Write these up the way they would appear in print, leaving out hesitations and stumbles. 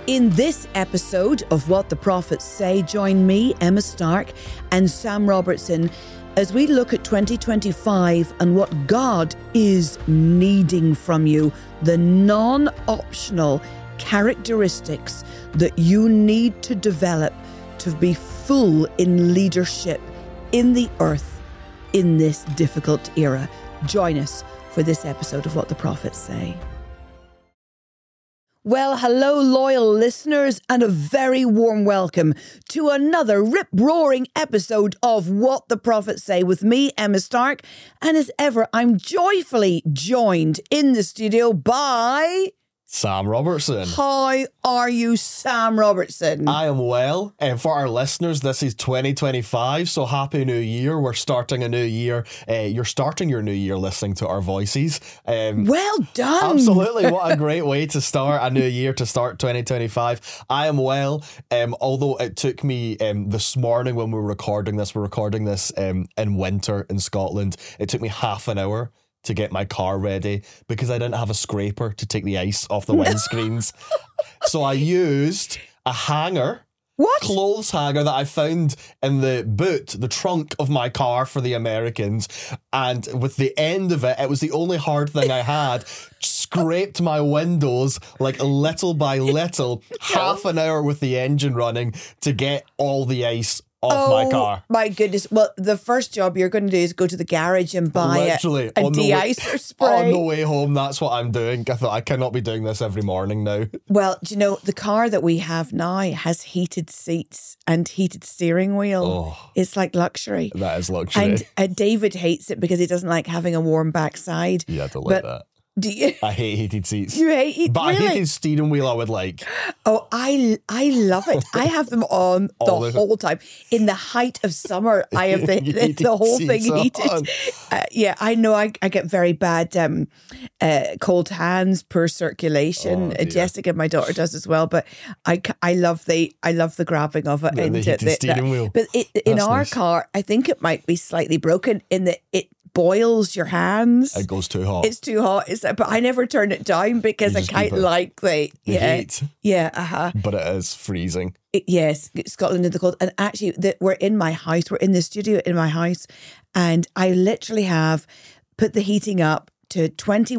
In this episode of What the Prophets Say, join me, Emma Stark, and Sam Robertson as we look at 2025 and what God is needing from you, the non-optional characteristics that you need to develop to be full in leadership in the earth in this difficult era. Join us for this episode of What the Prophets Say. Well, hello, loyal listeners, and a very warm welcome to another rip-roaring episode of What the Prophets Say with me, Emma Stark. And as ever, I'm joyfully joined in the studio by Sam Robertson. How are you, Sam Robertson? I am well. And for our listeners, this is 2025, so Happy New Year. We're starting a new year. You're starting your new year listening to our voices. Well done. Absolutely. What a great way to start a new year, to start 2025. I am well, although it took me this morning when we're recording this in winter in Scotland. It took me half an hour to get my car ready because I didn't have a scraper to take the ice off the windscreens. So I used a hanger, clothes hanger that I found in the trunk of my car for the Americans. And with the end of it, it was the only hard thing I had, scraped my windows like little by little, half an hour with the engine running to get all the ice off my car. My goodness. Well, the first job you're going to do is go to the garage and buy a de-icer spray. On the way home, that's what I'm doing. I thought I cannot be doing this every morning now. Well, do you know, the car that we have now has heated seats and heated steering wheel. Oh, it's like luxury. That is luxury. And David hates it because he doesn't like having a warm backside. Yeah, I don't like that. Do you? I hate heated seats. You hate heated? But really? I heated steering wheel I would like. Oh, I love it. I have them on the whole time. In the height of summer, I have the whole thing heated. Yeah, I know I get very bad cold hands, poor circulation. Jessica, my daughter, does as well. But I love the grabbing of it. The heated steering wheel. But in our car, I think it might be slightly broken in that it boils your hands. It goes too hot. It's too hot. But I never turn it down because I quite like the heat. Yeah, But it is freezing. Yes, Scotland in the cold. And actually, we're in my house. We're in the studio in my house. And I literally have put the heating up to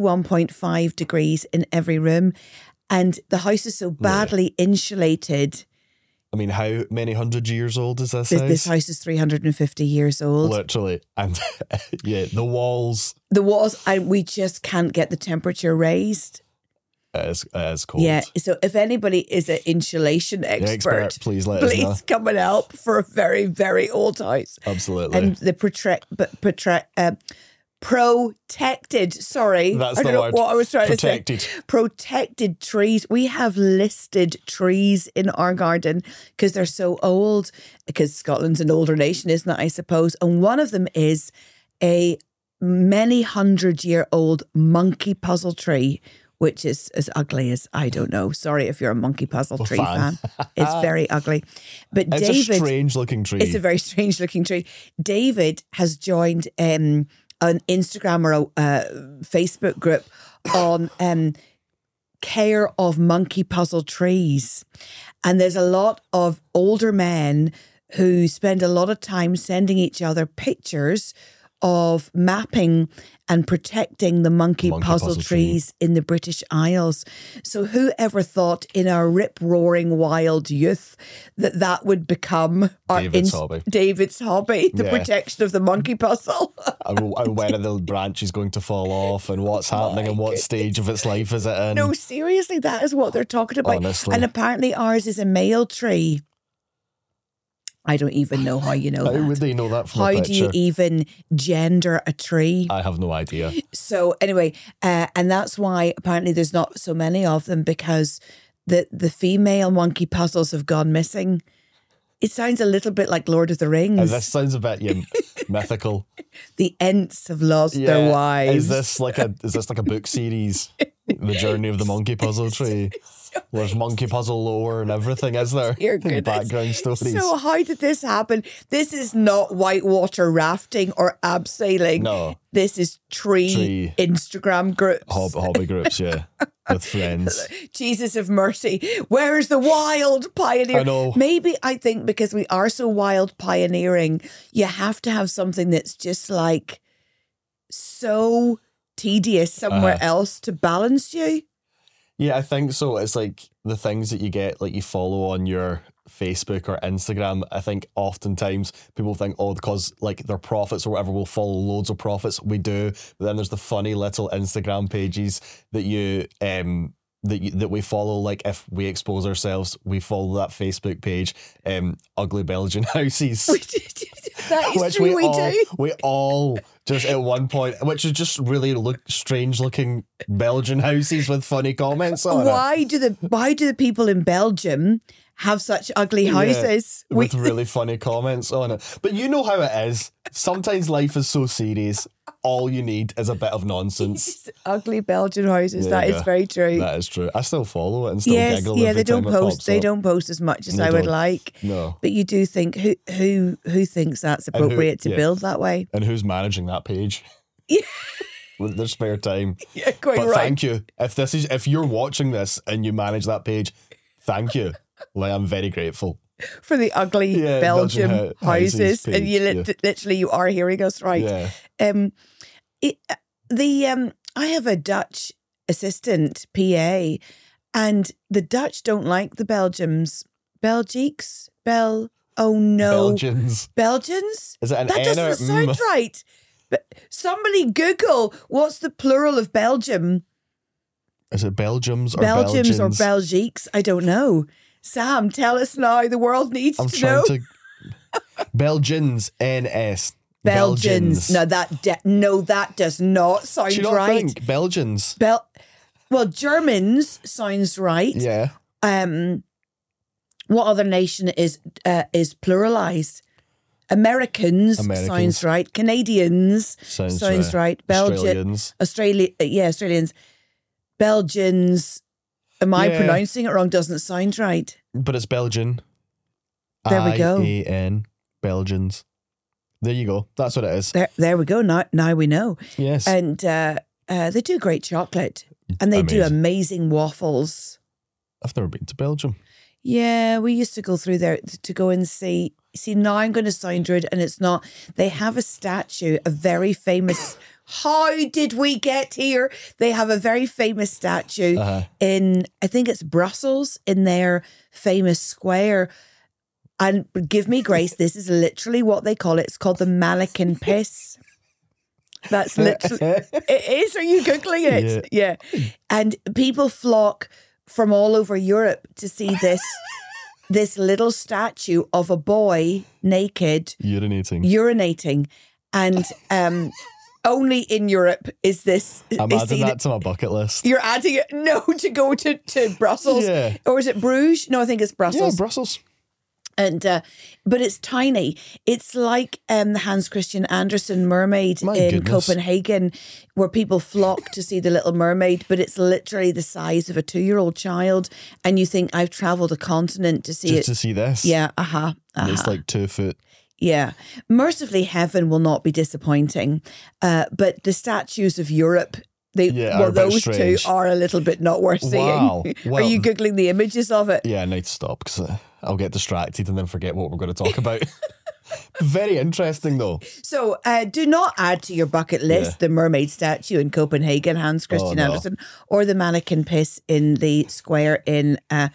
21.5 degrees in every room. And the house is so badly insulated. I mean, how many hundred years old is this house? This house is 350 years old. Literally. And yeah, the walls, and we just can't get the temperature raised. It is cold. Yeah, so if anybody is an insulation expert, please let us know. Come and help for a very, very old house. Absolutely. And the protected, sorry. That's I don't know what I was trying to say. Protected trees. We have listed trees in our garden because they're so old, because Scotland's an older nation, isn't it, I suppose? And one of them is a many 100-year-old monkey puzzle tree, which is as ugly as, I don't know. Sorry if you're a monkey puzzle tree fan. It's very ugly. But it's David, a strange looking tree. It's a very strange looking tree. David has joined an Instagram or a Facebook group on care of monkey puzzle trees. And there's a lot of older men who spend a lot of time sending each other pictures of mapping and protecting the monkey puzzle trees in the British Isles. So whoever thought in our rip-roaring wild youth that would become David's hobby, the protection of the monkey puzzle. And when are the branches going to fall off and what's happening and what stage of its life is it in? No, seriously, that is what they're talking about. Honestly. And apparently ours is a male tree. I don't even know how you know that. How would they know that from a picture? How do you even gender a tree? I have no idea. So anyway, and that's why apparently there's not so many of them, because the female monkey puzzles have gone missing. It sounds a little bit like Lord of the Rings. This sounds a bit mythical. The Ents have lost their wives. Is this like a book series? The Journey of the Monkey Puzzle Tree. There's monkey puzzle lore and everything, is there? Background stories. So how did this happen? This is not whitewater rafting or abseiling. No. This is tree Instagram groups. Hobby groups, yeah. with friends. Jesus of mercy, where's the wild pioneer? I know. Maybe I think because we are so wild pioneering, you have to have something that's just like so tedious somewhere else to balance you. Yeah, I think so. It's like the things that you get, like you follow on your Facebook or Instagram. I think oftentimes people think, oh, because like their profits or whatever, we'll follow loads of profits. We do, but then there's the funny little Instagram pages that you that we follow. Like if we expose ourselves, we follow that Facebook page, Ugly Belgian Houses. That is which true, do. We all just at one point, which is just really strange looking Belgian houses with funny comments on it. Why do the people in Belgium have such ugly houses? Yeah, with really funny comments on it. But you know how it is. Sometimes life is so serious. All you need is a bit of nonsense. Ugly Belgian houses. There That you is go. very true. That is true. I still follow it and still Yes, giggle. yeah, every they don't time it post. pops They up. don't post as much as They I would don't. like. No. But you do think who thinks that's appropriate to yeah. build that way? And who's managing that page? Yeah. With their spare time. Yeah, quite But right. thank you. If you're watching this and you manage that page, thank you. Like, I'm very grateful. For the ugly Yeah, Belgium Belgian houses, page, and you yeah. literally you are hearing us right. Yeah. I have a Dutch assistant PA, and the Dutch don't like the Belgians. Belgiques? Oh no. Belgians. Belgians? Is it an That N or doesn't sound right. But somebody Google what's the plural of Belgium? Is it Belgiums or Belgiums or Belgians? Belgiques? I don't know. Sam, tell us now. The world needs I'm to know. trying to. Belgians. NS. Belgians. No, that does not sound Do you not right. think Belgians? Well, Germans sounds right. Yeah. What other nation is pluralized? Americans sounds right. Canadians sounds right. Australians. Australians. Belgians. Am I Yeah. pronouncing it wrong? Doesn't sound right. But it's Belgian. There we go. IAN. Belgians. There you go. That's what it is. There we go. Now we know. Yes. And they do great chocolate, and they do amazing waffles. I've never been to Belgium. Yeah, we used to go through there to go and see. See, now I'm going to sound rude, and it's not. They have a statue, a very famous. How did we get here? They have a very famous statue in, I think it's Brussels, in their famous square. And give me grace, this is literally what they call it. It's called the mannequin piss. That's literally, it is. Are you Googling it? Yeah. And people flock from all over Europe to see this little statue of a boy naked urinating. And only in Europe is this. I'm adding that to my bucket list. You're adding it? No, to go to Brussels. Yeah. Or is it Bruges? No, I think it's Brussels. Yeah, Brussels. And but it's tiny. It's like the Hans Christian Andersen mermaid in Copenhagen, where people flock to see the Little Mermaid, but it's literally the size of a 2-year-old child. And you think, I've travelled a continent to see it. Just to see this? Yeah, It's like 2 foot. Yeah. Mercifully, heaven will not be disappointing. But the statues of Europe, those two are a little bit not worth seeing. Wow. Well, are you Googling the images of it? Yeah, I need to stop because I'll get distracted and then forget what we're going to talk about. Very interesting, though. So do not add to your bucket list the mermaid statue in Copenhagen, Hans Christian Andersen, or the mannequin piss in the square in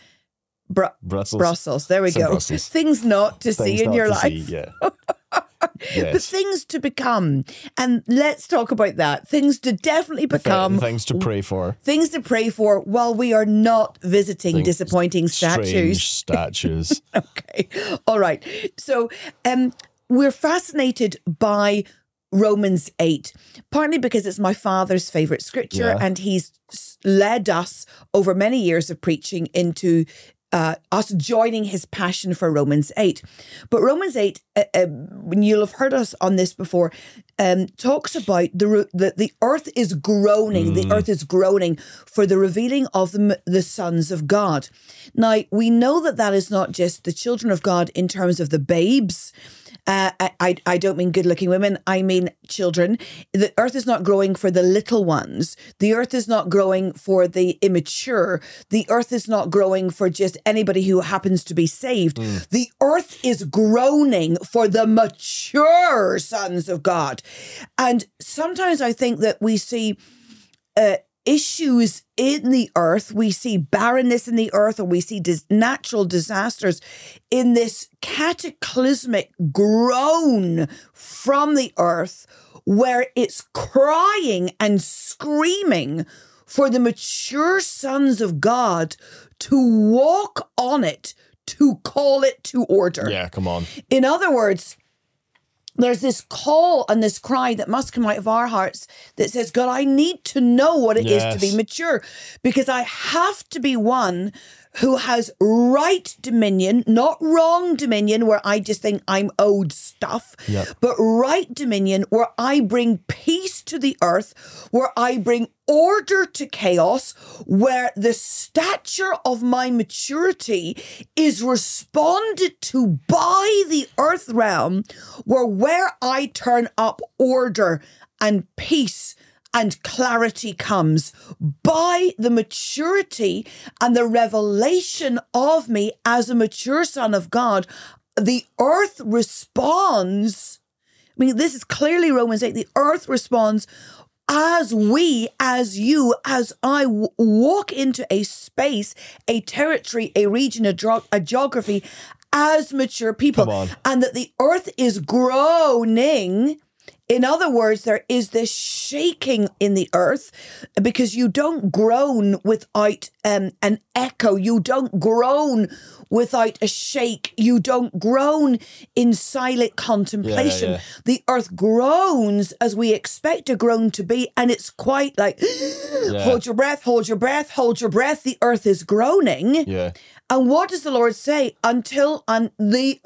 Brussels. There we go. Brussels. Things not to see in your life. Yeah. But things to become. And let's talk about that. Things to definitely become. Things to pray for. Things to pray for while we are not visiting disappointing statues. Strange statues. Okay. All right. So we're fascinated by Romans 8, partly because it's my father's favourite scripture and he's led us over many years of preaching into us joining his passion for Romans 8. But Romans 8, when you'll have heard us on this before, talks about the earth is groaning. The earth is groaning for the revealing of the sons of God. Now, we know that is not just the children of God in terms of the babes, I don't mean good-looking women. I mean children. The earth is not growing for the little ones. The earth is not growing for the immature. The earth is not growing for just anybody who happens to be saved. The earth is groaning for the mature sons of God. And sometimes I think that we see issues in the earth, we see barrenness in the earth, or we see natural disasters in this cataclysmic groan from the earth where it's crying and screaming for the mature sons of God to walk on it, to call it to order. Yeah, come on. In other words, there's this call and this cry that must come out of our hearts that says, God, I need to know what it is to be mature, because I have to be one who has right dominion, not wrong dominion where I just think I'm owed stuff, but right dominion where I bring peace to the earth, where I bring order to chaos, where the stature of my maturity is responded to by the earth realm, where I turn up order and peace and clarity comes by the maturity and the revelation of me as a mature son of God. The earth responds. I mean, this is clearly Romans 8. The earth responds as we, as you, as I walk into a space, a territory, a region, a geography as mature people. And that the earth is groaning. In other words, there is this shaking in the earth, because you don't groan without an echo. You don't groan without a shake. You don't groan in silent contemplation. The earth groans as we expect a groan to be, and it's quite like, hold your breath, hold your breath, hold your breath. The earth is groaning. And what does the Lord say? Until the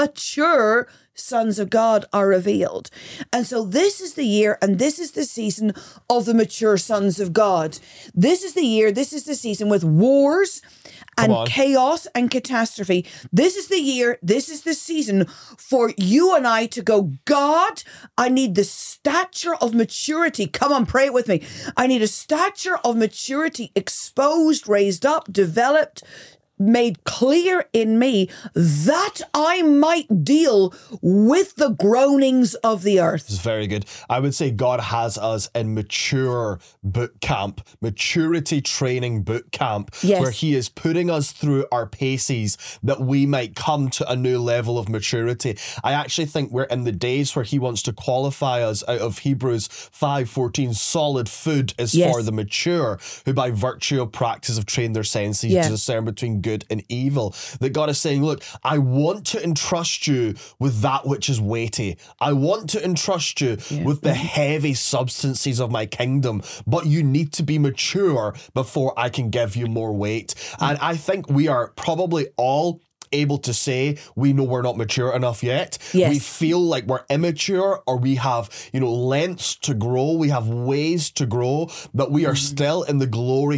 mature sons of God are revealed. And so this is the year and this is the season of the mature sons of God. This is the year, this is the season with wars and chaos and catastrophe. This is the year, this is the season for you and I to go, God, I need the stature of maturity. Come on, pray it with me. I need a stature of maturity exposed, raised up, developed, made clear in me, that I might deal with the groanings of the earth. It's very good. I would say God has us in mature boot camp, maturity training boot camp, where he is putting us through our paces that we might come to a new level of maturity. I actually think we're in the days where he wants to qualify us out of Hebrews 5:14. Solid food is for the mature, who by virtue of practice have trained their senses to discern between good and evil. That God is saying, look, I want to entrust you with that which is weighty. I want to entrust you with the heavy substances of my kingdom, but you need to be mature before I can give you more weight. And I think we are probably all able to say we know we're not mature enough yet. We feel like we're immature, or we have, lengths to grow. We have ways to grow, but we are still in the glory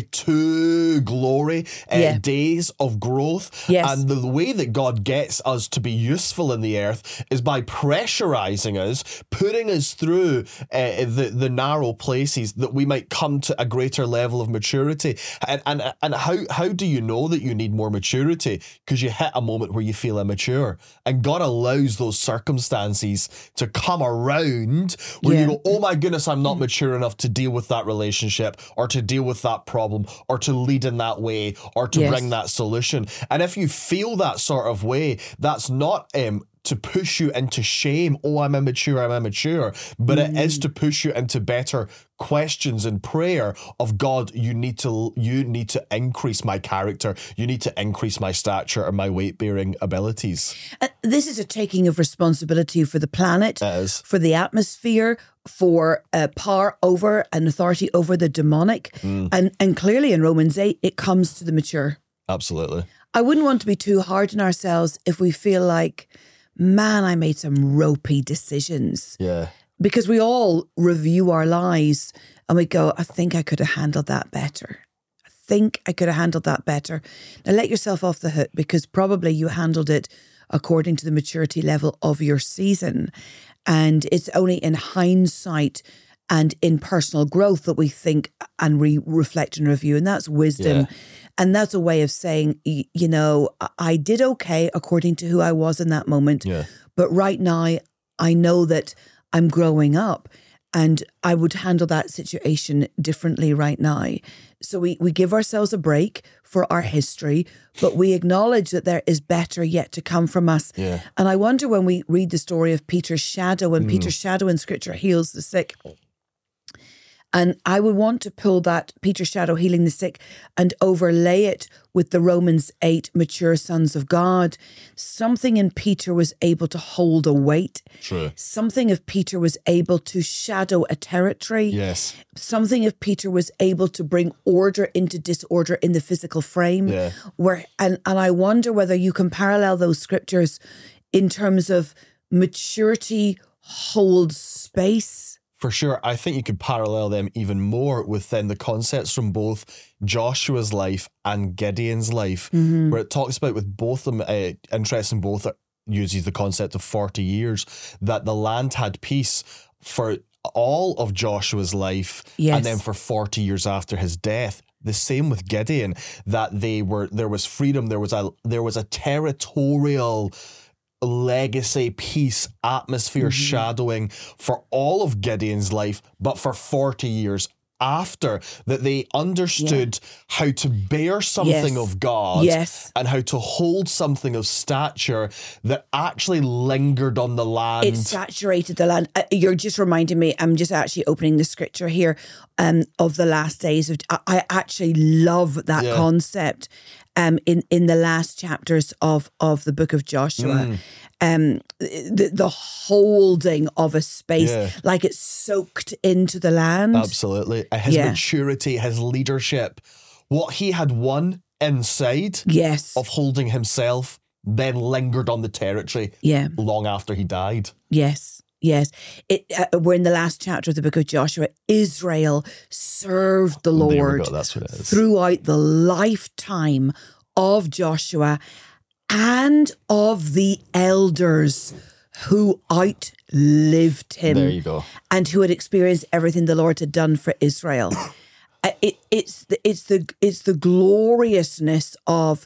to glory days of growth. And the way that God gets us to be useful in the earth is by pressurizing us, putting us through the narrow places that we might come to a greater level of maturity. And how do you know that you need more maturity? Because you hit a moment where you feel immature, and God allows those circumstances to come around where you go, oh my goodness, I'm not mature enough to deal with that relationship, or to deal with that problem, or to lead in that way, or to bring that solution. And if you feel that sort of way, that's not to push you into shame. Oh, I'm immature. But it is to push you into better questions in prayer of, God, you need to increase my character. You need to increase my stature and my weight-bearing abilities. This is a taking of responsibility for the planet, for the atmosphere, for power over and authority over the demonic. And clearly in Romans 8, it comes to the mature. Absolutely. I wouldn't want to be too hard on ourselves if we feel like, man, I made some ropey decisions. Because we all review our lives and we go, I think I could have handled that better. Now let yourself off the hook, because probably you handled it according to the maturity level of your season. And it's only in hindsight and in personal growth that we think and reflect and review. And that's wisdom. Yeah. And that's a way of saying, you know, I did okay according to who I was in that moment. Yeah. But right now, I know that I'm growing up and I would handle that situation differently right now. So we give ourselves a break for our history, but we acknowledge that there is better yet to come from us. Yeah. And I wonder when we read the story of Peter's shadow, when Peter's shadow in Scripture heals the sick. And I would want to pull that Peter's shadow healing the sick and overlay it with the Romans 8 mature sons of God. Something in Peter was able to hold a weight. True. Something of Peter was able to shadow a territory. Yes. Something of Peter was able to bring order into disorder in the physical frame. Yeah. And I wonder whether you can parallel those scriptures in terms of maturity holds space. For sure. I think you could parallel them even more with then the concepts from both Joshua's life and Gideon's life, where it talks about with both of them, interesting, both uses the concept of 40 years, that the land had peace for all of Joshua's life, Yes. and then for 40 years after his death. The same with Gideon, that there was freedom, there was a territorial legacy, peace, atmosphere, shadowing for all of Gideon's life, but for 40 years after, that they understood how to bear something of God and how to hold something of stature that actually lingered on the land. It saturated the land. You're just reminding me, I'm just actually opening the scripture here of the last days. I actually love that concept in the last chapters of the book of Joshua. The holding of a space, like it's soaked into the land. Absolutely. His maturity, his leadership, what he had won inside of holding himself, then lingered on the territory long after he died. Yes. We're in the last chapter of the book of Joshua. Israel served the Lord There we go. That's what it is. throughout the lifetime of Joshua and of the elders who outlived him. There you go. And who had experienced everything the Lord had done for Israel. It's the gloriousness of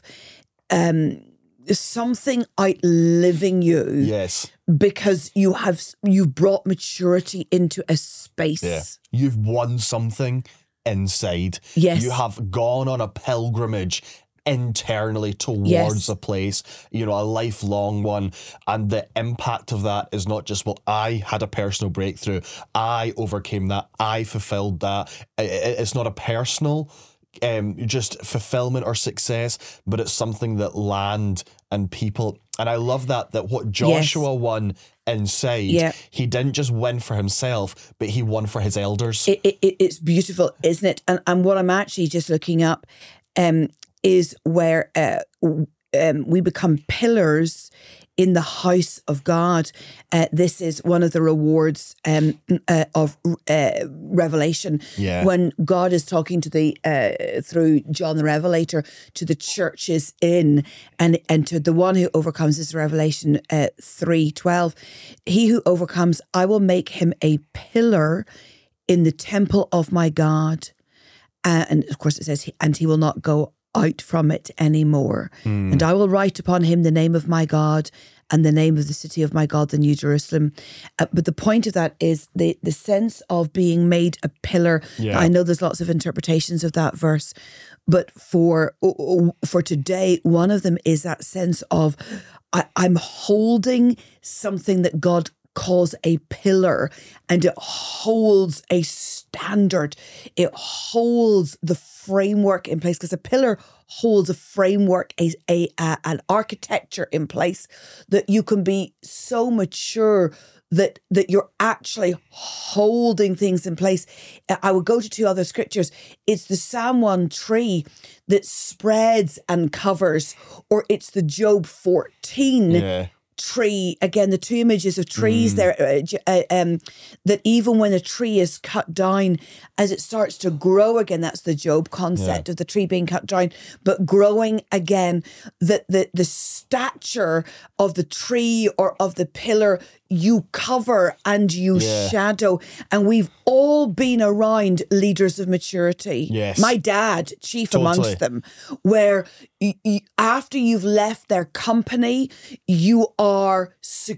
something outliving you. Yes. Because you've brought maturity into a space. Yeah. You've won something inside. Yes. You have gone on a pilgrimage internally towards a place, a lifelong one. And the impact of that is not just, well, I had a personal breakthrough, I overcame that, I fulfilled that. It's not a personal just fulfillment or success, but it's something that land and people. And I love that what Joshua won inside, he didn't just win for himself, but he won for his elders. It's beautiful, isn't it? And what I'm actually just looking up is where we become pillars in the house of God. This is one of the rewards of Revelation. Yeah. When God is talking to through John the Revelator to the churches in and to the one who overcomes, is Revelation 3:12. He who overcomes, I will make him a pillar in the temple of my God. And of course it says, and he will not go out from it anymore. And I will write upon him the name of my God and the name of the city of my God, the New Jerusalem. But the point of that is the sense of being made a pillar. Yeah. I know there's lots of interpretations of that verse, but for today, one of them is that sense of I'm holding something that God calls a pillar, and it holds a standard. It holds the framework in place, because a pillar holds a framework, an architecture in place that you can be so mature that you're actually holding things in place. I would go to two other scriptures. It's the Psalm 1 tree that spreads and covers, or it's the Job 14 tree, again, the two images of trees there, that even when a tree is cut down, as it starts to grow again, that's the Job concept of the tree being cut down, but growing again, that the stature of the tree or of the pillar, you cover and you shadow. And we've all been around leaders of maturity. Yes. My dad, chief amongst them, where after you've left their company, you are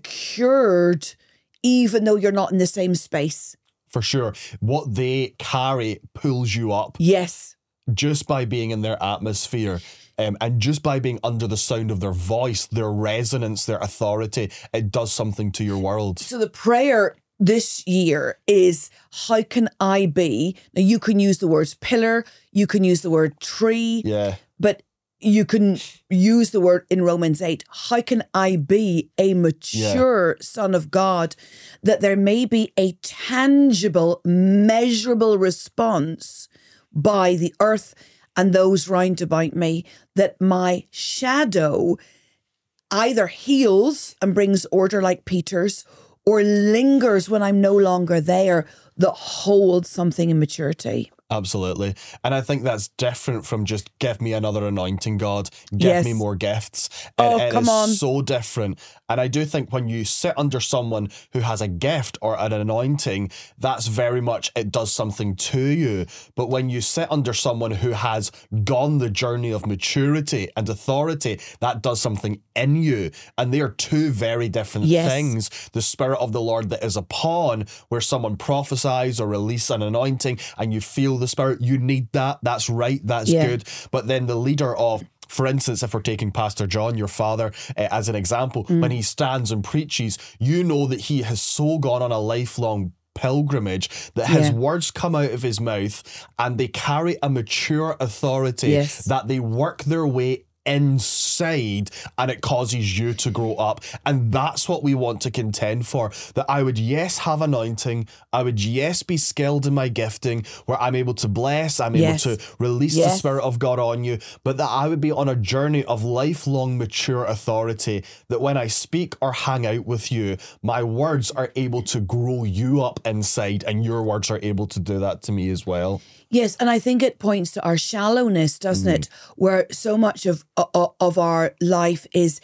secured even though you're not in the same space. For sure. What they carry pulls you up. Yes. Just by being in their atmosphere. And just by being under the sound of their voice, their resonance, their authority, it does something to your world. So the prayer this year is, how can I be? Now you can use the words pillar, you can use the word tree, but you can use the word in Romans 8. How can I be a mature son of God, that there may be a tangible, measurable response by the earth and those round about me, that my shadow either heals and brings order like Peter's, or lingers when I'm no longer there, that holds something in maturity. Absolutely. And I think that's different from just give me another anointing, God. Give me more gifts. And come on. So different. And I do think when you sit under someone who has a gift or an anointing, that's very much, it does something to you. But when you sit under someone who has gone the journey of maturity and authority, that does something in you. And they are two very different things. The Spirit of the Lord that is upon, where someone prophesies or release an anointing and you feel the Spirit, you need that. That's right. That's good. But then the leader of, for instance, if we're taking Pastor John, your father, as an example, when he stands and preaches, you know that he has so gone on a lifelong pilgrimage that his words come out of his mouth and they carry a mature authority that they work their way inside, and it causes you to grow up. And that's what we want to contend for, that I would have anointing, I would be skilled in my gifting, where I'm able to bless, I'm able to release the Spirit of God on you, but that I would be on a journey of lifelong mature authority, that when I speak or hang out with you, my words are able to grow you up inside, and your words are able to do that to me as well. Yes, and I think it points to our shallowness, doesn't it? Where so much of our life is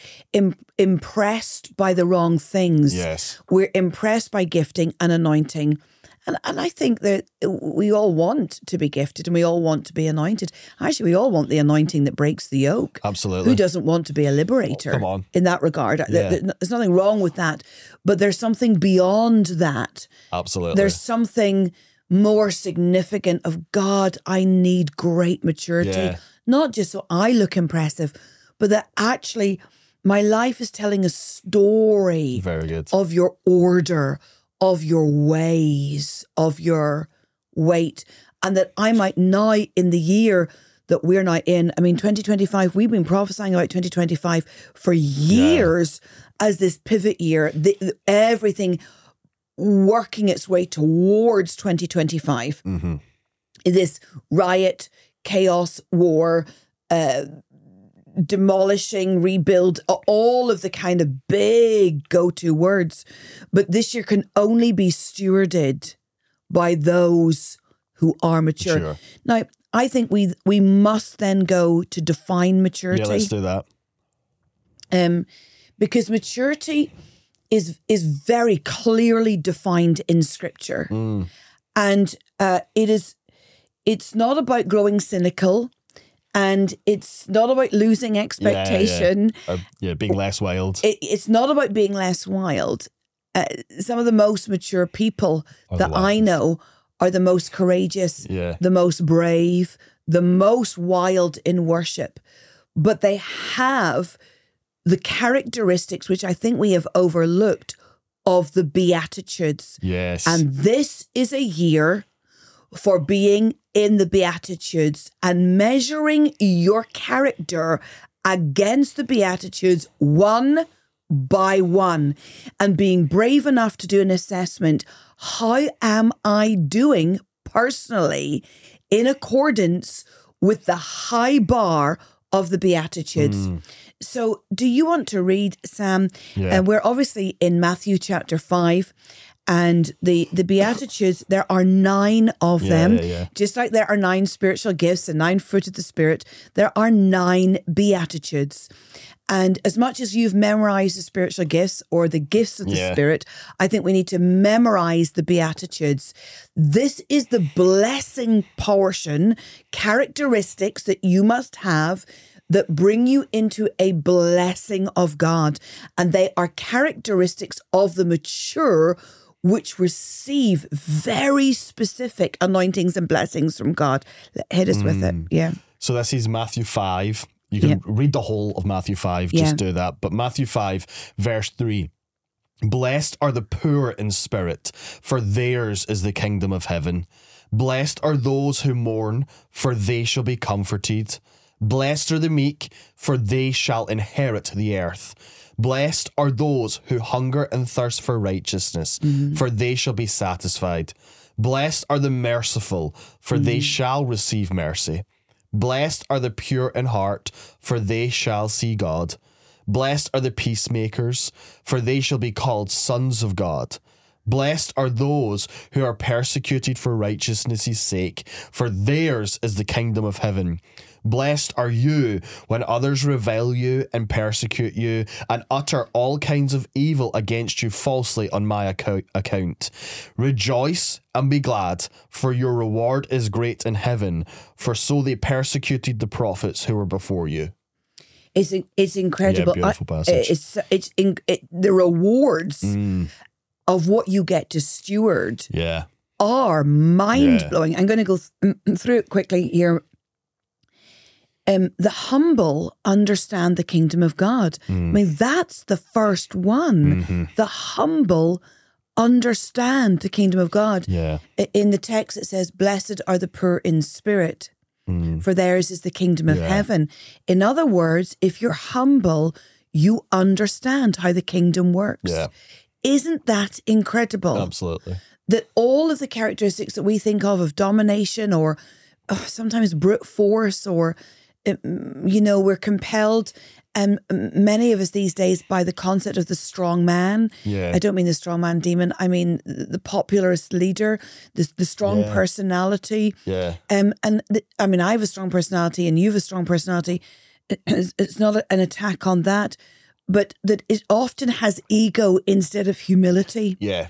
impressed by the wrong things. Yes. We're impressed by gifting and anointing. And I think that we all want to be gifted and we all want to be anointed. Actually, we all want the anointing that breaks the yoke. Absolutely. Who doesn't want to be a liberator? Come on. In that regard? There's nothing wrong with that. But there's something beyond that. Absolutely. There's something more significant of, God, I need great maturity. Not just so I look impressive, but that actually my life is telling a story of your order, of your ways, of your weight, and that I might now, in the year that we're now in, I mean, 2025, we've been prophesying about 2025 for years as this pivot year, everything working its way towards 2025. This riot, chaos, war, demolishing, rebuild, all of the kind of big go-to words. But this year can only be stewarded by those who are mature. Now, I think we must then go to define maturity. Yeah, let's do that. Because maturity is very clearly defined in Scripture. And it's not about growing cynical, and it's not about losing expectation. Being less wild. It's not about being less wild. Some of the most mature people that I know are the most courageous, the most brave, the most wild in worship. But they have the characteristics, which I think we have overlooked, of the Beatitudes. Yes. And this is a year for being in the Beatitudes and measuring your character against the Beatitudes one by one, and being brave enough to do an assessment. How am I doing personally in accordance with the high bar of the Beatitudes. So do you want to read, Sam? Yeah. We're obviously in Matthew chapter 5. And the Beatitudes, there are 9 of them. Yeah. Just like there are 9 spiritual gifts and 9 fruit of the Spirit, there are 9 Beatitudes. And as much as you've memorized the spiritual gifts or the gifts of the Spirit, I think we need to memorize the Beatitudes. This is the blessing portion, characteristics that you must have that bring you into a blessing of God. And they are characteristics of the mature, which receive very specific anointings and blessings from God. Hit us with it. Yeah. So this is Matthew 5. You can read the whole of Matthew 5, just do that. But Matthew 5, verse 3. Blessed are the poor in spirit, for theirs is the kingdom of heaven. Blessed are those who mourn, for they shall be comforted. Blessed are the meek, for they shall inherit the earth. Blessed are those who hunger and thirst for righteousness, for they shall be satisfied. Blessed are the merciful, for they shall receive mercy. Blessed are the pure in heart, for they shall see God. Blessed are the peacemakers, for they shall be called sons of God. Blessed are those who are persecuted for righteousness' sake, for theirs is the kingdom of heaven. Blessed are you when others revile you and persecute you and utter all kinds of evil against you falsely on my account. Rejoice and be glad, for your reward is great in heaven, for so they persecuted the prophets who were before you. It's incredible. Yeah, beautiful passage. The rewards of what you get to steward are mind-blowing. I'm going to go through it quickly here. The humble understand the kingdom of God. I mean, that's the first one. The humble understand the kingdom of God. Yeah. In the text, it says, blessed are the poor in spirit, for theirs is the kingdom of heaven. In other words, if you're humble, you understand how the kingdom works. Yeah. Isn't that incredible? Absolutely. That all of the characteristics that we think of domination or sometimes brute force or we're compelled, many of us these days, by the concept of the strong man. Yeah. I don't mean the strong man demon. I mean the popularist leader, the strong personality. Yeah. I have a strong personality and you have a strong personality. It's not an attack on that, but that it often has ego instead of humility. Yeah.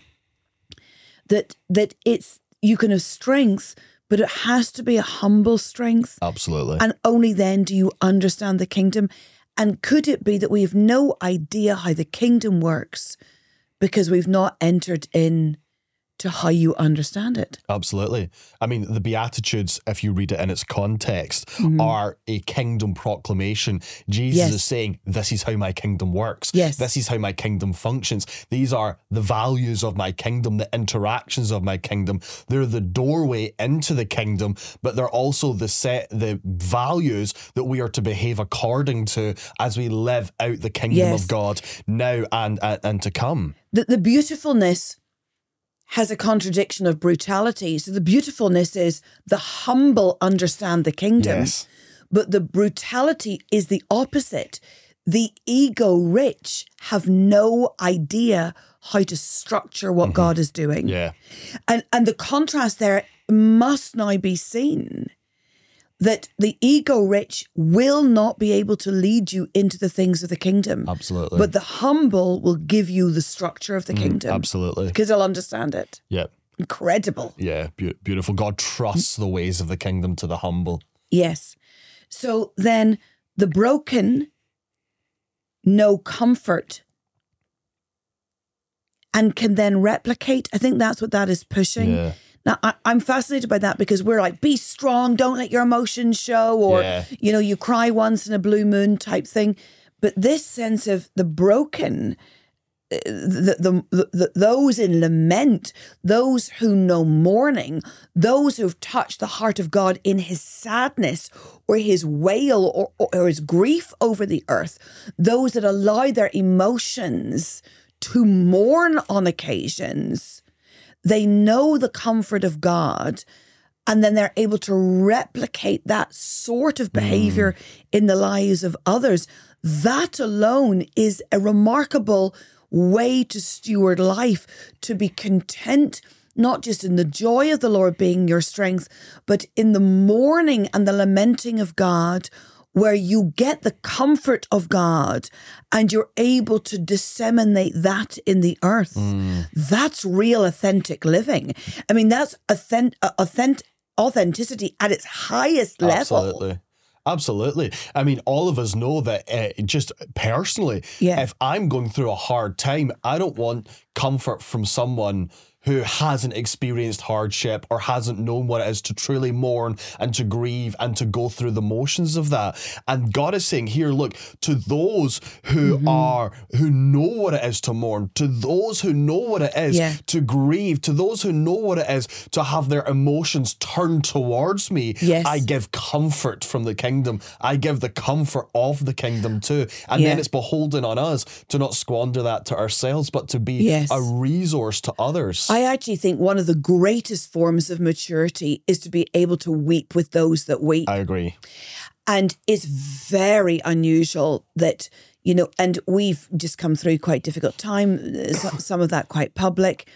That it's, you can have strength, but it has to be a humble strength. Absolutely. And only then do you understand the kingdom. And could it be that we have no idea how the kingdom works because we've not entered in to how you understand it? Absolutely. I mean, the Beatitudes, if you read it in its context, are a kingdom proclamation. Jesus is saying, this is how my kingdom works. Yes. This is how my kingdom functions. These are the values of my kingdom, the interactions of my kingdom. They're the doorway into the kingdom, but they're also the values that we are to behave according to as we live out the kingdom of God now and to come. The beautifulness has a contradiction of brutality. So the beautifulness is the humble understand the kingdom, but the brutality is the opposite. The ego rich have no idea how to structure what God is doing. Yeah. And the contrast there must now be seen. That the ego rich will not be able to lead you into the things of the kingdom. Absolutely. But the humble will give you the structure of the kingdom. Absolutely. Because they'll understand it. Yeah. Incredible. Yeah, beautiful. God trusts the ways of the kingdom to the humble. Yes. So then the broken know comfort and can then replicate. I think that's what that is pushing. Yeah. Now, I'm fascinated by that because we're like, be strong, don't let your emotions show, or, you cry once in a blue moon type thing. But this sense of the broken, those in lament, those who know mourning, those who've touched the heart of God in his sadness or his wail or his grief over the earth, those that allow their emotions to mourn on occasions. They know the comfort of God and then they're able to replicate that sort of behavior in the lives of others. That alone is a remarkable way to steward life, to be content, not just in the joy of the Lord being your strength, but in the mourning and the lamenting of God, where you get the comfort of God and you're able to disseminate that in the earth. That's real authentic living. I mean, that's authenticity at its highest level. Absolutely. I mean, all of us know that just personally, if I'm going through a hard time, I don't want comfort from someone who hasn't experienced hardship or hasn't known what it is to truly mourn and to grieve and to go through the motions of that. And God is saying here, look, to those who who know what it is to mourn, to those who know what it is to grieve, to those who know what it is to have their emotions turned towards me, I give comfort from the kingdom. I give the comfort of the kingdom too. And then it's beholden on us to not squander that to ourselves, but to be a resource to others. I actually think one of the greatest forms of maturity is to be able to weep with those that weep. I agree. And it's very unusual that, you know, and we've just come through quite difficult time, some of that quite public.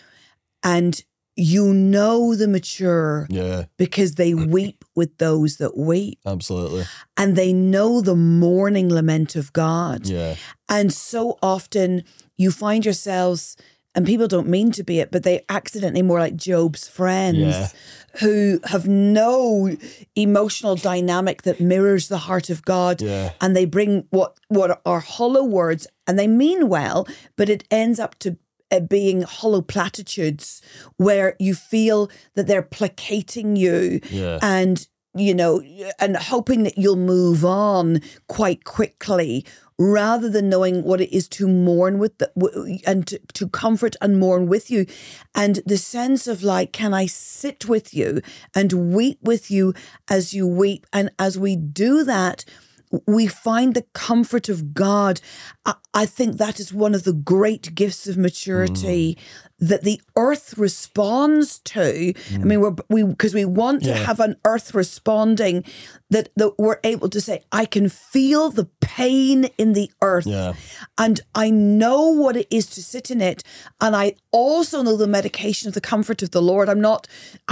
And you know the mature because they weep with those that weep. Absolutely. And they know the mourning lament of God. Yeah. And so often you find yourselves, and people don't mean to be it, but they accidentally more like Job's friends who have no emotional dynamic that mirrors the heart of God. And they bring what are hollow words, and they mean well, but it ends up to being hollow platitudes where you feel that they're placating you and, you know, and hoping that you'll move on quite quickly, rather than knowing what it is to mourn with and to comfort and mourn with you. And the sense of like, can I sit with you and weep with you as you weep? And as we do that, we find the comfort of God. I think that is one of the great gifts of maturity that the earth responds to. I mean, because we want to have an earth responding that we're able to say, I can feel the pain in the earth and I know what it is to sit in it. And I also know the medication of the comfort of the Lord. I'm not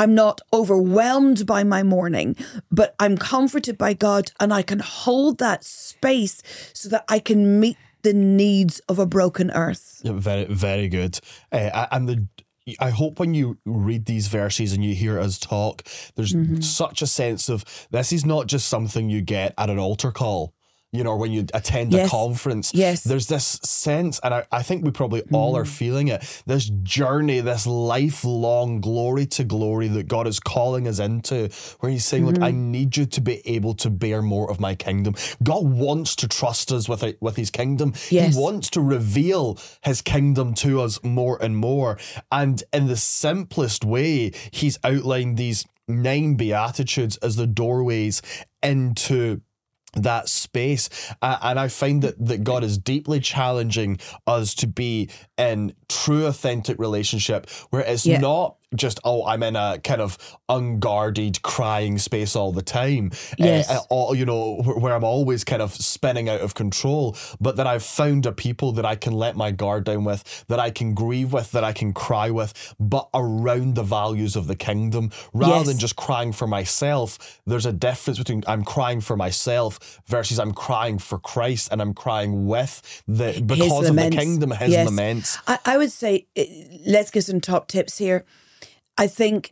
overwhelmed by my mourning, but I'm comforted by God, and I can hold that space so that I can meet the needs of a broken earth. Very, very good. And I hope when you read these verses and you hear us talk, there's such a sense of this is not just something you get at an altar call. You know, when you attend a conference, there's this sense, and I think we probably all are feeling it, this journey, this lifelong glory to glory that God is calling us into, where he's saying, look, I need you to be able to bear more of my kingdom. God wants to trust us with his kingdom. He wants to reveal his kingdom to us more and more. And in the simplest way, he's outlined these 9 beatitudes as the doorways into that space, and I find that God is deeply challenging us to be in true authentic relationship where it's not just, I'm in a kind of unguarded crying space all the time, you know, where I'm always kind of spinning out of control, but that I've found a people that I can let my guard down with, that I can grieve with, that I can cry with, but around the values of the kingdom, rather than just crying for myself. There's a difference between I'm crying for myself versus I'm crying for Christ, and I'm crying with because of the kingdom, his laments. I would say, let's give some top tips here. I think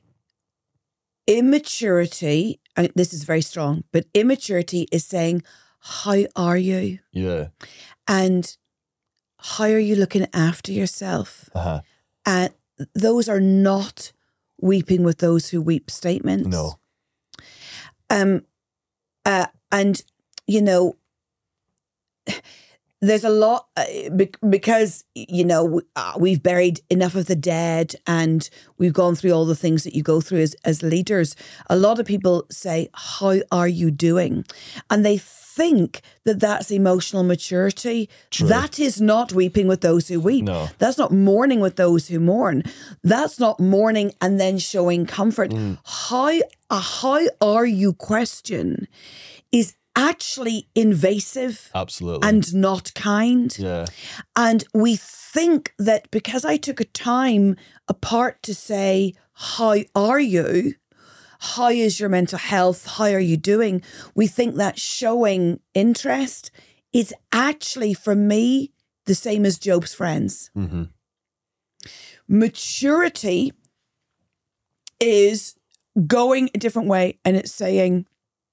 immaturity, and this is very strong, but immaturity is saying, how are you? Yeah. And how are you looking after yourself? And those are not weeping with those who weep statements. No. And, you know, there's a lot because, you know, we've buried enough of the dead and we've gone through all the things that you go through as leaders. A lot of people say, how are you doing? And they think that that's emotional maturity. True. That is not weeping with those who weep. No. That's not mourning with those who mourn. That's not mourning and then showing comfort. How are you question is actually invasive. Absolutely. And not kind. Yeah. And we think that because I took a time apart to say, how are you? How is your mental health? How are you doing? We think that showing interest is actually, for me, the same as Job's friends. Mm-hmm. Maturity is going a different way, and it's saying,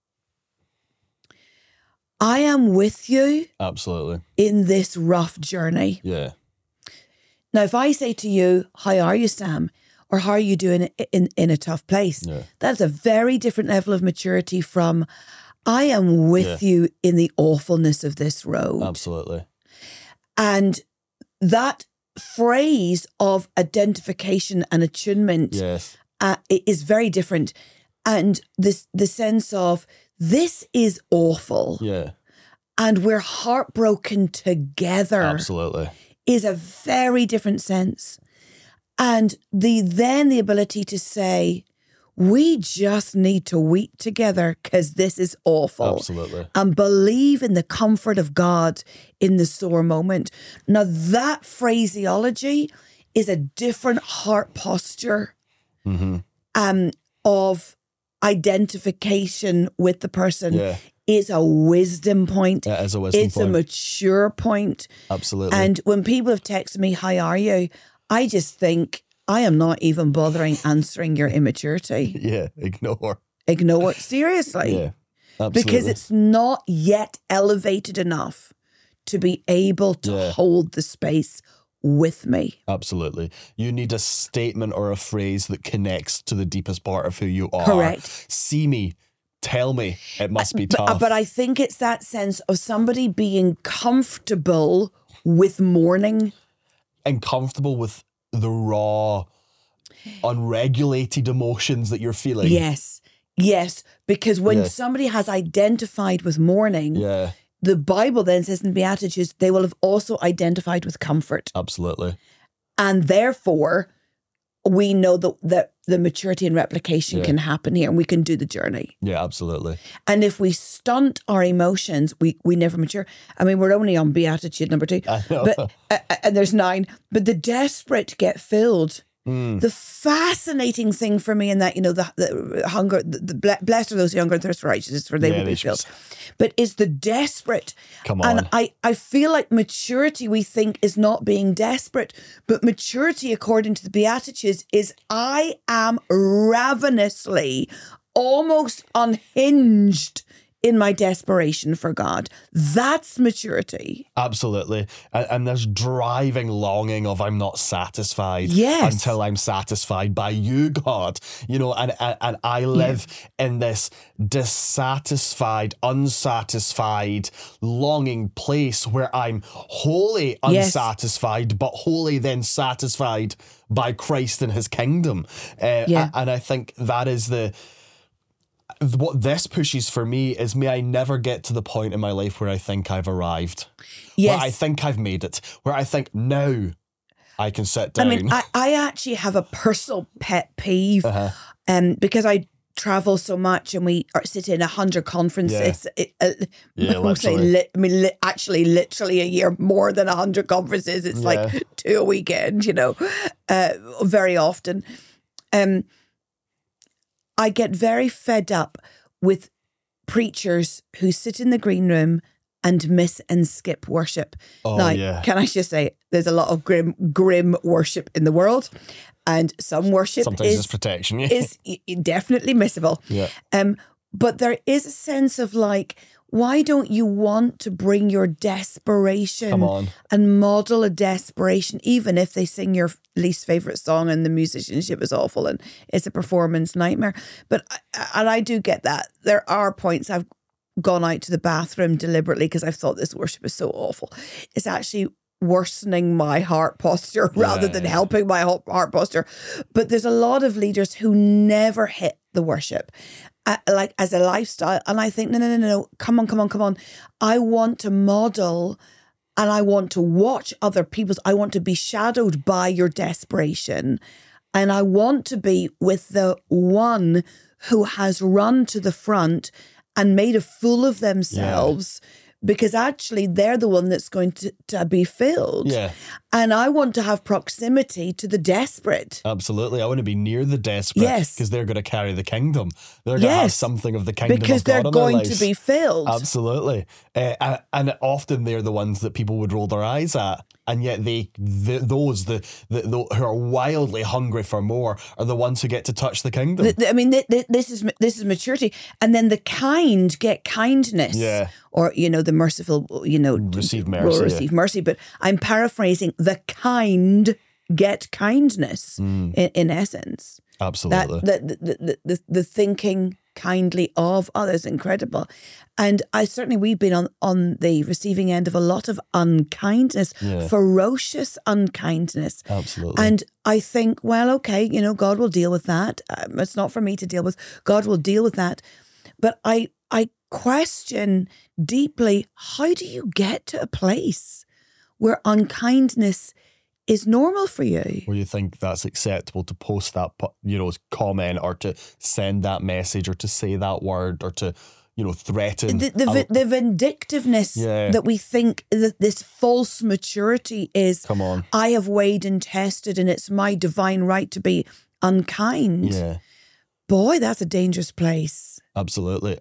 I am with you Absolutely. in this rough journey. Yeah. Now, if I say to you, how are you, Sam? Or how are you doing in a tough place? Yeah. That's a very different level of maturity from, I am with you in the awfulness of this road. Absolutely. And that phrase of identification and attunement Yes. is very different. And the sense of, this is awful. Yeah. And we're heartbroken together. Absolutely. Is a very different sense. And the ability to say, we just need to weep together because this is awful. Absolutely. And believe in the comfort of God in the sore moment. Now, that phraseology is a different heart posture of identification with the person. Yeah. It's a wisdom point. That is a wisdom It's point. a mature point. Absolutely. And when people have texted me, how are you? I just think, I am not even bothering answering your immaturity. yeah. Ignore. Ignore it. Seriously. Yeah. Absolutely. Because it's not yet elevated enough to be able to hold the space with me. Absolutely. You need a statement or a phrase that connects to the deepest part of who you are. Correct. See me. Tell me. It must be tough. But I think it's that sense of somebody being comfortable with mourning. And comfortable with the raw, unregulated emotions that you're feeling. Yes. Yes. Because when somebody has identified with mourning, the Bible then says in the Beatitudes, they will have also identified with comfort. Absolutely. And therefore, we know that the maturity and replication can happen here and we can do the journey. Yeah, absolutely. And if we stunt our emotions, we never mature. I mean, we're only on Beatitude number 2. I know. But, and there's 9. But the desperate get filled. The fascinating thing for me in that, the hunger, blessed are those who hunger and thirst for righteousness, for they will be filled. But is the desperate. Come on. And I feel like maturity, we think, is not being desperate. But maturity, according to the Beatitudes, is I am ravenously, almost unhinged in my desperation for God. That's maturity. Absolutely. And there's driving longing of I'm not satisfied until I'm satisfied by you, God. And I live in this dissatisfied, unsatisfied, longing place where I'm wholly unsatisfied, but wholly then satisfied by Christ and his kingdom. And I think that is what this pushes for me is, may I never get to the point in my life where I think I've arrived. Yes. Where I think I've made it. Where I think, now I can sit down. I mean, I actually have a personal pet peeve because I travel so much and we sit in 100 conferences. Literally. Actually, literally a year, more than 100 conferences. It's like 2 a weekend, very often. I get very fed up with preachers who sit in the green room and miss and skip worship. Can I just say, there's a lot of grim worship in the world, and some worship sometimes it's protection, is definitely missable. But there is a sense of like, why don't you want to bring your desperation and model a desperation, even if they sing your least favorite song and the musicianship is awful and it's a performance nightmare? But I do get that. There are points I've gone out to the bathroom deliberately because I've thought this worship is so awful. It's actually worsening my heart posture rather than helping my heart posture. But there's a lot of leaders who never hit the worship. like as a lifestyle. And I think, no, come on. I want to model and I want to watch other people's, I want to be shadowed by your desperation. And I want to be with the one who has run to the front and made a fool of themselves. Because actually they're the one that's going to be filled. Yeah. And I want to have proximity to the desperate. Absolutely. I want to be near the desperate. Yes. Because they're going to carry the kingdom. They're going to have something of the kingdom because of God they're in their going lives. to be filled. Absolutely. And often they're the ones that people would roll their eyes at. And yet those who are wildly hungry for more are the ones who get to touch the kingdom. I mean, this is maturity. And then the kind get kindness. Yeah. Or, the merciful, Receive mercy. will receive mercy. But I'm paraphrasing, the kind get kindness in essence. Absolutely. The thinking kindly of others, incredible. And we've been on the receiving end of a lot of unkindness, ferocious unkindness. Absolutely. And I think, well, okay, God will deal with that. It's not for me to deal with. God will deal with that. But I question deeply, how do you get to a place where unkindness is normal for you? Where you think that's acceptable to post that, comment or to send that message or to say that word or to, threaten. The vindictiveness that we think that this false maturity is. Come on. I have weighed and tested and it's my divine right to be unkind. Yeah. Boy, that's a dangerous place. Absolutely.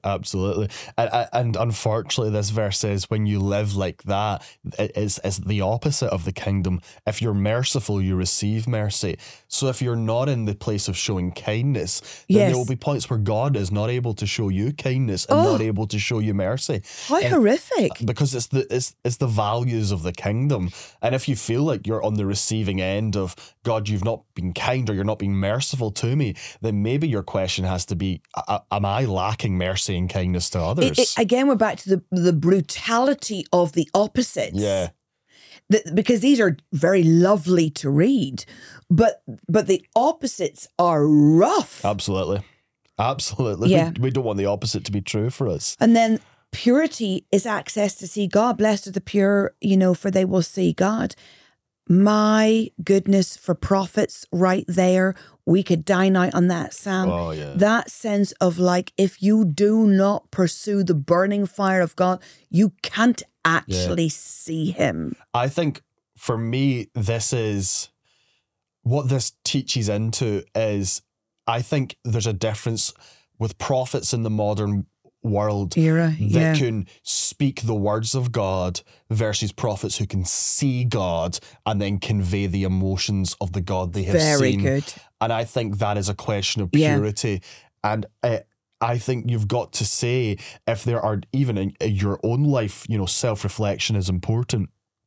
And unfortunately, this verse says when you live like that, it's the opposite of the kingdom. If you're merciful, you receive mercy. So if you're not in the place of showing kindness, then there will be points where God is not able to show you kindness and not able to show you mercy. How horrific. Because it's the values of the kingdom. And if you feel like you're on the receiving end of, God, you've not been kind or you're not being merciful to me, then maybe your question has to be, am I lacking mercy and kindness to others? Again, we're back to the brutality of the opposites. Yeah. Because these are very lovely to read, but the opposites are rough. Absolutely. Yeah. We don't want the opposite to be true for us. And then purity is access to see God. Blessed are the pure, for they will see God. My goodness, for prophets right there, we could dine out on that, Sam. Oh, yeah. That sense of like, if you do not pursue the burning fire of God, you can't actually see him. I think for me, this is what this teaches into is, I think there's a difference with prophets in the modern world era that can speak the words of God versus prophets who can see God and then convey the emotions of the God they have seen. Very good. And I think that is a question of purity. And I think you've got to say, if there are, even in your own life, self-reflection is important.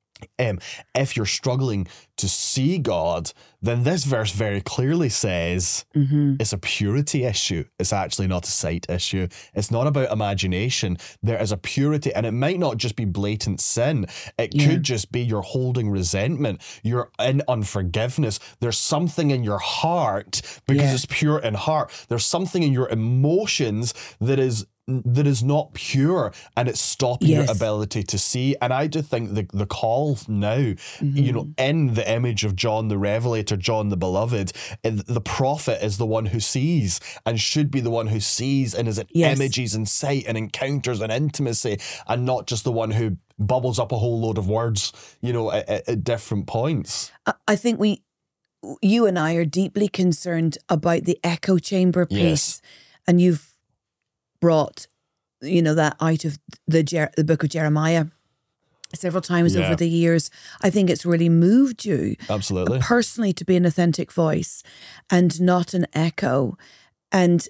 If you're struggling to see God, then this verse very clearly says it's a purity issue. It's actually not a sight issue. It's not about imagination. There is a purity, and it might not just be blatant sin. It could just be you're holding resentment. You're in unforgiveness. There's something in your heart, because it's pure in heart. There's something in your emotions that is not pure, and it's stopping your ability to see. And I do think the call now, in the image of John the Revelator, John the Beloved, the prophet is the one who sees and should be the one who sees and is in images and sight and encounters and intimacy, and not just the one who bubbles up a whole load of words, at different points. I think you and I are deeply concerned about the echo chamber piece, and you've brought, that out of the book of Jeremiah several times over the years. I think it's really moved you absolutely personally to be an authentic voice and not an echo. And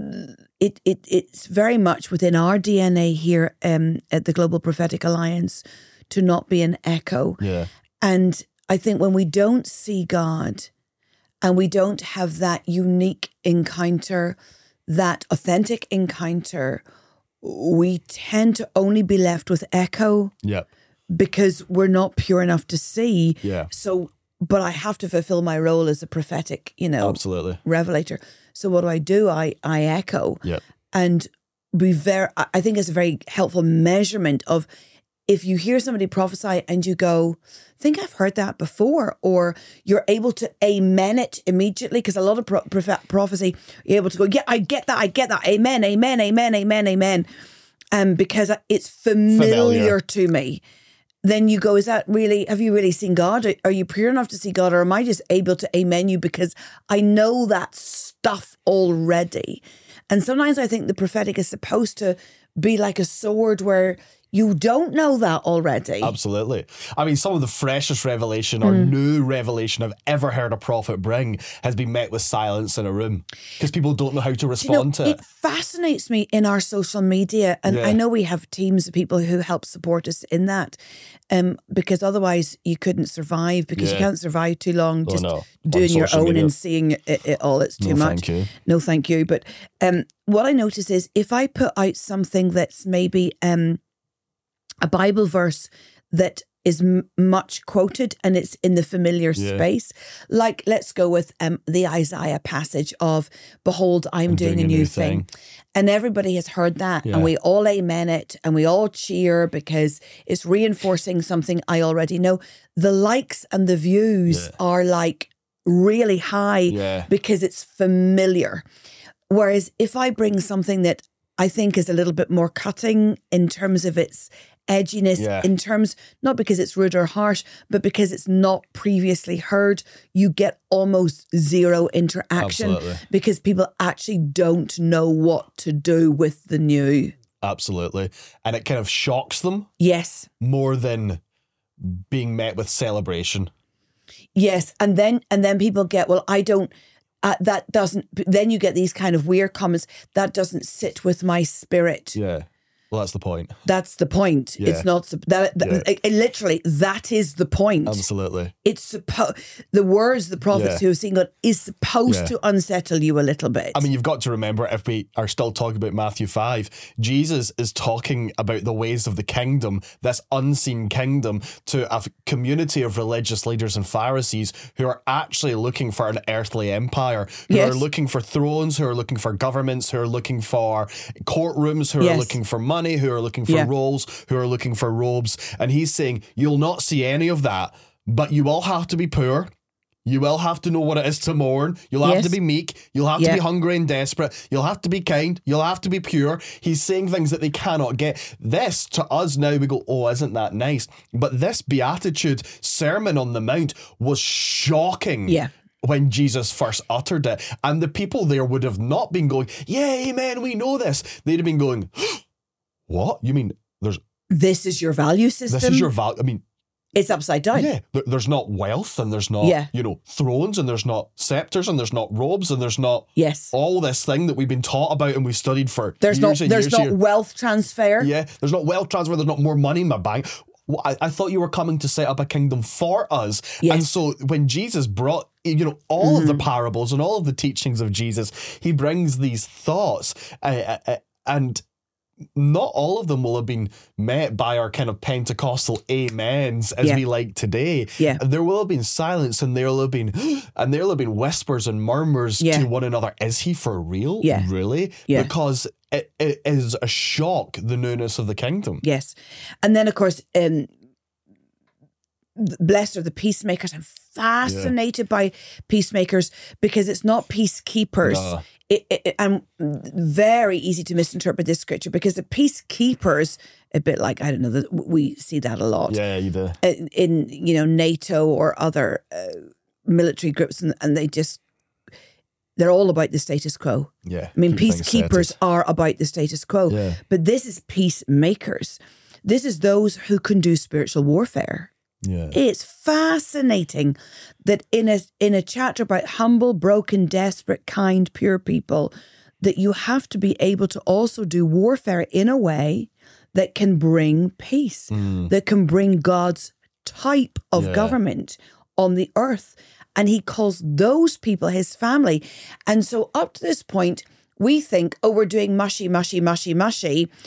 it's very much within our DNA here at the Global Prophetic Alliance to not be an echo. Yeah. And I think when we don't see God and we don't have that unique encounter, that authentic encounter, we tend to only be left with echo because we're not pure enough to see. Yeah. So, but I have to fulfill my role as a prophetic, absolutely revelator. So what do? I echo. Yeah. and I think it's a very helpful measurement of if you hear somebody prophesy and you go, I think I've heard that before, or you're able to amen it immediately, because a lot of prophecy, you're able to go, yeah, I get that, amen, amen, amen, amen, amen, because it's familiar to me. Then you go, is that really, have you really seen God? Are you pure enough to see God? Or am I just able to amen you because I know that stuff already? And sometimes I think the prophetic is supposed to be like a sword where you don't know that already. Absolutely. I mean, some of the freshest revelation or new revelation I've ever heard a prophet bring has been met with silence in a room because people don't know how to respond to it. It fascinates me in our social media, and I know we have teams of people who help support us in that, because otherwise you couldn't survive, because you can't survive too long just doing your own media and seeing it all. It's too much. Thank you. No, thank you. But what I notice is if I put out something that's maybe a Bible verse that is much quoted and it's in the familiar space. Like, let's go with the Isaiah passage of, behold, I'm doing a new thing. And everybody has heard that and we all amen it and we all cheer because it's reinforcing something I already know. The likes and the views are like really high because it's familiar. Whereas if I bring something that I think is a little bit more cutting in terms of its edginess, in terms, not because it's rude or harsh, but because it's not previously heard, you get almost zero interaction because people actually don't know what to do with the new. Absolutely. And it kind of shocks them. Yes. More than being met with celebration. Yes. And then people get, well, I don't, that doesn't, then you get these kind of weird comments, that doesn't sit with my spirit. Yeah. Well, that's the point. That's the point. Yeah. It's not literally that is the point. Absolutely. It's the words, the prophets who have seen God is supposed to unsettle you a little bit. I mean, you've got to remember, if we are still talking about Matthew 5, Jesus is talking about the ways of the kingdom, this unseen kingdom, to a community of religious leaders and Pharisees who are actually looking for an earthly empire, who are looking for thrones, who are looking for governments, who are looking for courtrooms, who are looking for money, who are looking for roles, who are looking for robes. And he's saying, you'll not see any of that, but you will have to be poor. You will have to know what it is to mourn. You'll have to be meek. You'll have to be hungry and desperate. You'll have to be kind. You'll have to be pure. He's saying things that they cannot get. This, to us now, we go, oh, isn't that nice? But this Beatitude Sermon on the Mount was shocking. Yeah. When Jesus first uttered it. And the people there would have not been going, yeah, amen, we know this. They'd have been going, what? You mean this is your value system? This is your value. I mean, it's upside down. Yeah. There's not wealth and there's not, thrones and there's not scepters and there's not robes and there's not all this thing that we've been taught about and we've studied for years and years. There's not wealth transfer. Yeah. There's not wealth transfer. There's not more money in my bank. Well, I thought you were coming to set up a kingdom for us. Yes. And so when Jesus brought, all of the parables and all of the teachings of Jesus, he brings these thoughts and not all of them will have been met by our kind of Pentecostal amens as we like today. Yeah. There will have been silence and there will have been whispers and murmurs to one another. Is he for real? Yeah. Really? Yeah. Because it is a shock, the newness of the kingdom. Yes. And then, of course, blessed are the peacemakers. I'm fascinated by peacemakers because it's not peacekeepers. No. And very easy to misinterpret this scripture because the peacekeepers, a bit like, I don't know, we see that a lot. Yeah, you do. In NATO or other military groups, and they're all about the status quo. Yeah. I mean, peacekeepers are about the status quo. Yeah. But this is peacemakers. This is those who can do spiritual warfare. Yeah. It's fascinating that in a chapter about humble, broken, desperate, kind, pure people, that you have to be able to also do warfare in a way that can bring peace, that can bring God's type of government on the earth. And he calls those people his family. And so up to this point, we think, we're doing mushy,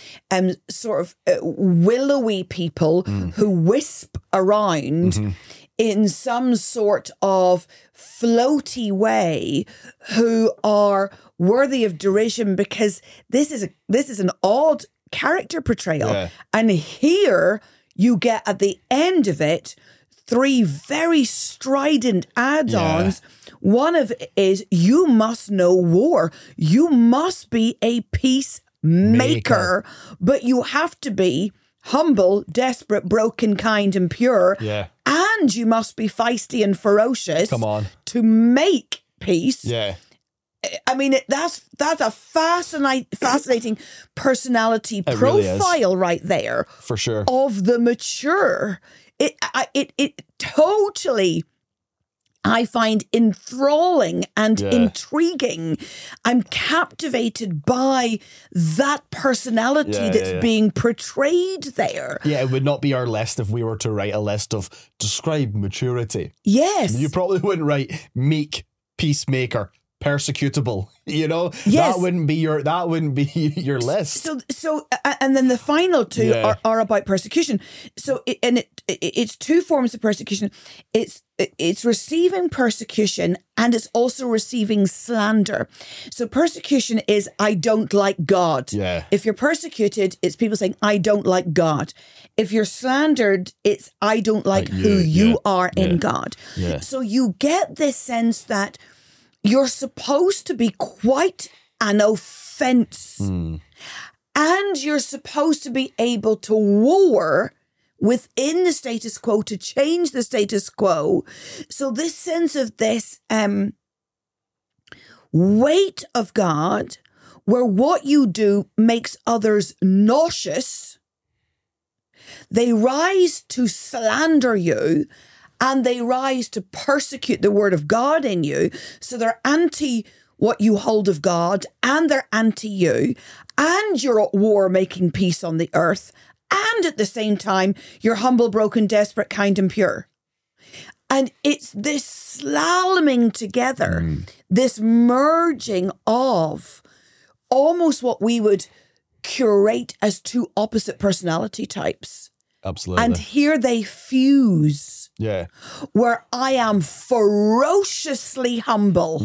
sort of willowy people who wisp around in some sort of floaty way who are worthy of derision, because this is an odd character portrayal. Yeah. And here you get at the end of it 3 very strident add-ons. One of it is you must know war. You must be a peacemaker, but you have to be humble, desperate, broken, kind, and pure. Yeah. And you must be feisty and ferocious. Come on. To make peace. Yeah. I mean, that's a fascinating personality It really is. profile right there For sure. of the mature. It totally, I find, enthralling and intriguing. I'm captivated by that personality that's being portrayed there. Yeah, it would not be our list if we were to write a list of describe maturity. Yes. You probably wouldn't write meek, peacemaker, persecutable. You know, Yes. that wouldn't be your list. So, and then the final 2 are about persecution. So, it's 2 forms of persecution. It's receiving persecution, and it's also receiving slander. So, persecution is I don't like God. Yeah. If you're persecuted, it's people saying I don't like God. If you're slandered, it's I don't like who you are in God. Yeah. So you get this sense that you're supposed to be quite an offense. And you're supposed to be able to war within the status quo, to change the status quo. So this sense of this weight of God, where what you do makes others nauseous, they rise to slander you, and they rise to persecute the word of God in you. So they're anti what you hold of God, and they're anti you, and you're at war making peace on the earth. And at the same time, you're humble, broken, desperate, kind, and pure. And it's this slaloming together, this merging of almost what we would curate as 2 opposite personality types. Absolutely. And here they fuse. Yeah. Where I am ferociously humble.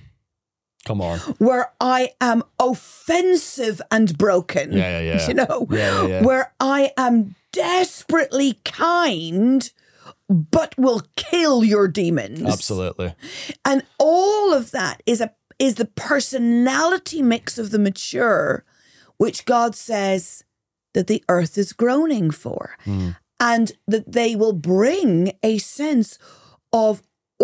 Come on. Where I am offensive and broken. Yeah. You know? Yeah. Where I am desperately kind, but will kill your demons. Absolutely. And all of that is the personality mix of the mature, which God says that the earth is groaning for. And that they will bring a sense of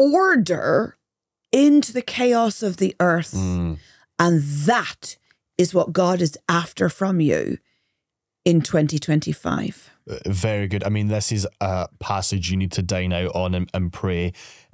order into the chaos of the earth. And that is what God is after from you in 2025. Very good. I mean, this is a passage you need to dine out on and pray.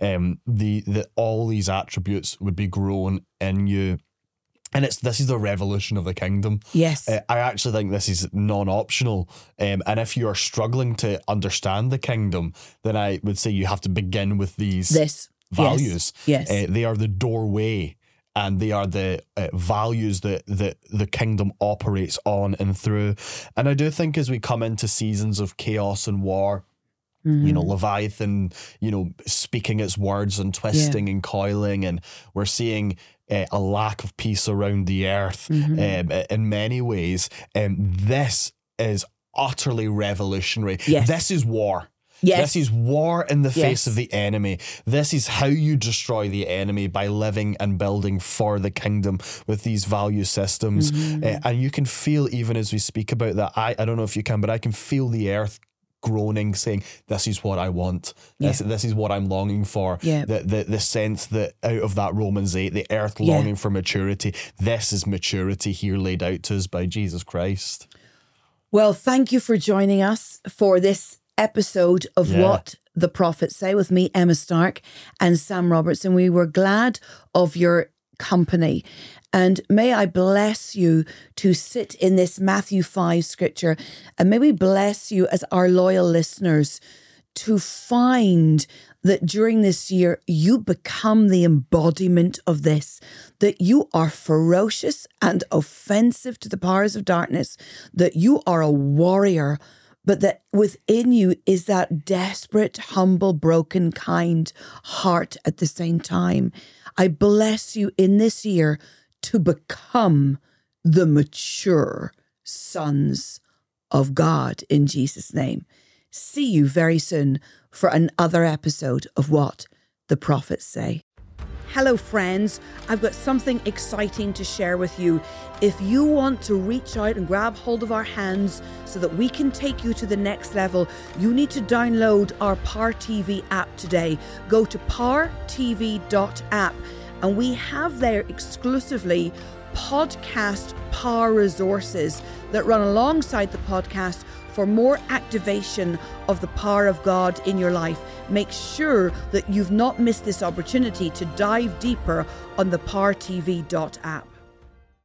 The all these attributes would be grown in you. And this is the revolution of the kingdom. Yes. I actually think this is non-optional. And if you are struggling to understand the kingdom, then I would say you have to begin with these values. Yes. They are the doorway, and they are the values that the kingdom operates on and through. And I do think as we come into seasons of chaos and war, you know, Leviathan, you know, speaking its words and twisting and coiling, and we're seeing a lack of peace around the earth in many ways. This is utterly revolutionary. Yes. This is war. Yes. This is war in the face of the enemy. This is how you destroy the enemy, by living and building for the kingdom with these value systems. And you can feel, even as we speak about that, I don't know if you can, but I can feel the earth groaning, saying, this is what I want. This is what I'm longing for. The sense that out of that Romans 8, the earth longing for maturity. This is maturity here laid out to us by Jesus Christ. Well, thank you for joining us for this episode of What the Prophets Say with me, Emma Stark, and Sam Robertson. We were glad of your company. And may I bless you to sit in this Matthew 5 scripture, and may we bless you as our loyal listeners to find that during this year you become the embodiment of this, that you are ferocious and offensive to the powers of darkness, that you are a warrior but that within you is that desperate, humble, broken, kind heart at the same time. I bless you in this year to become the mature sons of God in Jesus' name. See you very soon for another episode of What the Prophets Say. Hello friends, I've got something exciting to share with you. If you want to reach out and grab hold of our hands so that we can take you to the next level, you need to download our Power TV app today. Go to powertv.app and we have there exclusively podcast power resources that run alongside the podcast for more activation of the power of God in your life. Make sure that you've not missed this opportunity to dive deeper on the powertv.app.